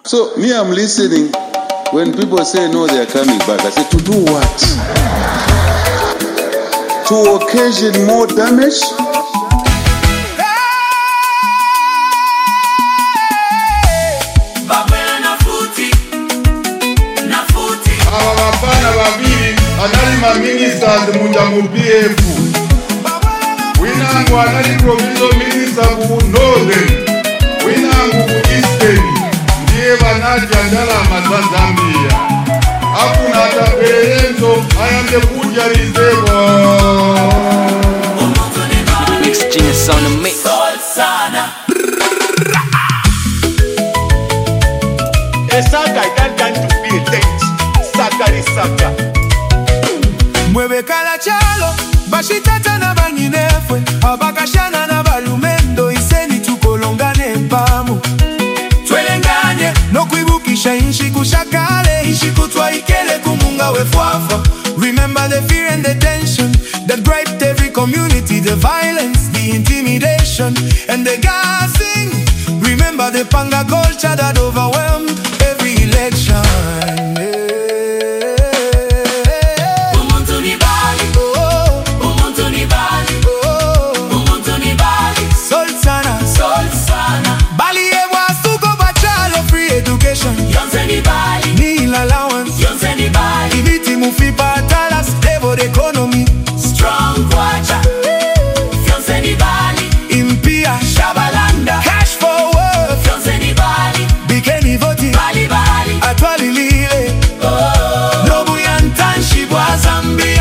So me, I'm listening. When people say no, they are coming back, I say, to do what? To occasion more damage? Anali ministers mujamu PF. Winangu anali provincial minister ku Northern. Winangu ku Eastern. Ndiye banati andalama za Zambia. Hakuna hata perenzo ayambe kuja rizebo. Mix genius on the mix. Esaka ikankan to be a tent. Sakari saka. Mwebe kala chalo, bashitata na banginefwe, abakashana na balumendo, iseni tukolongane mpamu. Twelenganye, no kuibukisha inshi kushakale, inshi kutwa ikele kumunga wefwafa. Remember the fear and the tension that griped every community, the violence, the intimidation, and the gassing. Remember the panga culture that overwhelmed every election. Meal allowance, Ibiti mufipa tala stable economy. Strong water, Impia, Shabalanda, cash for work, Bikini voti, Bali Bali, atwali lile, Nobu yantanshi bwa Zambia.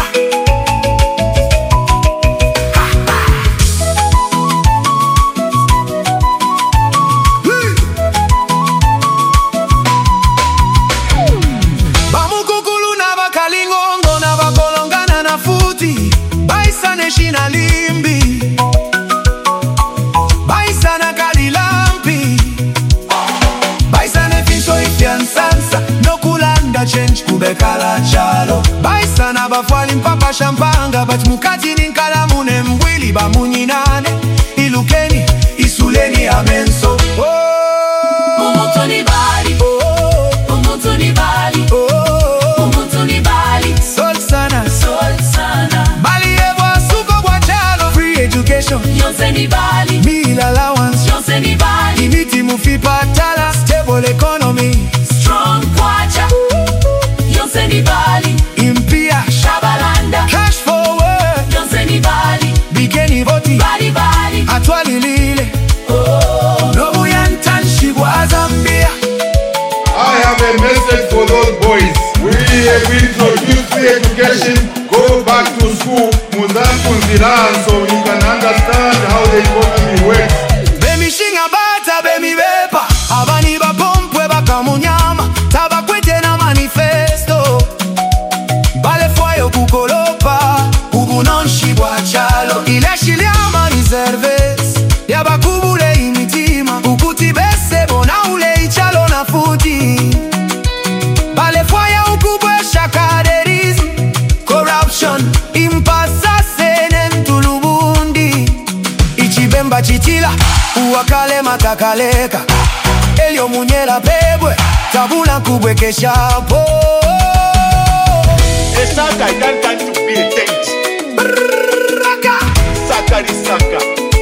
Shina limbi Baisa na kalilampi Baisa ne fisho ifiansansa No kulanda change kubekala chalo Baisa na bafwali mpapa shampanga Bat mukati ninkala mune mwili ba munyinane Ilukeni, isuleni amenso Umutu ni bali Umutu ni bali Umutu ni bali Sol sana Bali, meal allowance, Ibiti mufipa tala stable economy. Strong kwacha, Bali, Impia, Shabalanda, cash for work, Bali, Bikini voti, Bali Bali, atwali lile, Nobu yantanshi bwa Zambia. I have a message for those boys. We have introduced free education. Go back to school. So you can understand how the economy works. Bemi shinga bata, bemi bepa, abani ba pompwe baka munyama, tabakwete na manifesto. Bale fwayo kukolopa, ubunonshi bwa chalo. Ile shiliama reserves, yabakubule imitima, ukuti bese bona ule ichalo na futi. Bale fwaya ukubwe shakaderism, corruption, impasa. Chitila, uwakale makakaleka Elio munyela bebwe, tabula kubwe keshapo. Esaka ikankan to be a tent. Sakari saka.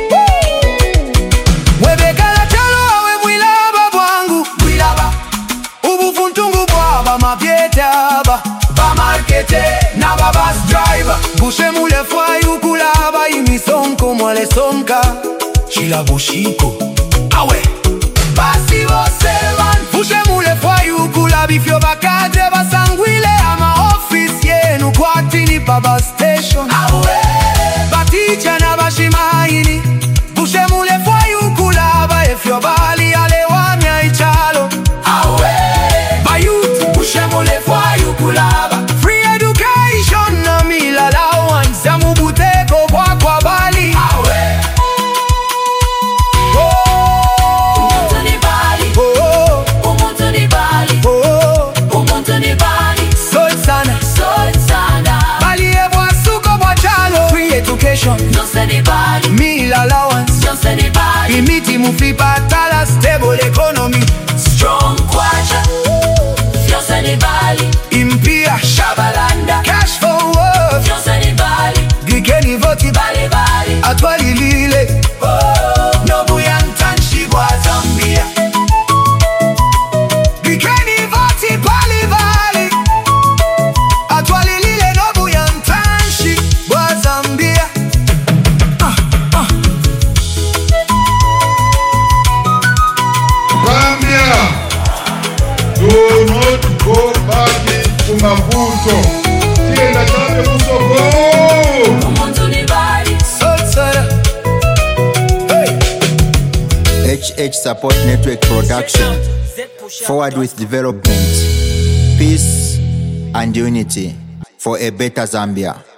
Webekala chalo awe mwilaba bwangu, ubufuntungu bwaba mapietaba, bamarkete na babas driver. Bushe mule fwayu kulaba imisonko mwale sonka Chila bushiko awe basi vosevan Bushe mule fwayu kula bifyo bakadre basangwile ama office yenu kwatini baba station awe baticha na bashimaini Bushe mule fwayu kula ba efyo bali alewamya ichalo awe bayuti bushe mule fwayu kula ba free education na meal allowance ya mubuteko kwa bali awe HH Support Network Production. Forward with development, peace and unity for a better Zambia.